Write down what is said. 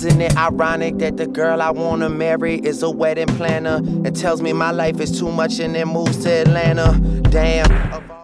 Isn't it ironic that the girl I wanna marry is a wedding planner and tells me my life is too much and then moves to Atlanta? Damn.